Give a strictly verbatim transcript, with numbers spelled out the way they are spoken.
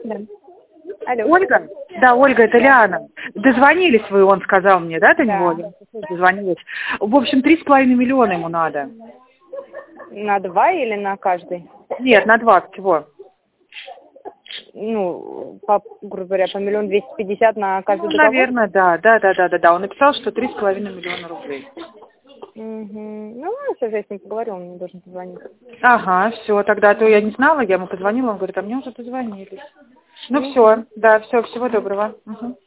Да. Алло. Ольга? Да, Ольга, это Лиана. Дозвонились вы, он сказал мне, да, до Да. него? Я дозвонилась. В общем, три с половиной миллиона ему надо. На два или на каждый? Нет, на два всего. Ну, по, грубо говоря, по миллион двести пятьдесят на каждый Ну, договор? наверное, да, да, да, да, да, да. Он написал, что три с половиной миллиона рублей. Угу. Ну, сейчас я с ним поговорю, он мне должен позвонить. Ага, все, тогда а то я не знала, я ему позвонила, он говорит, а мне уже позвонили. Ну Угу. все, да, все, всего доброго. Угу.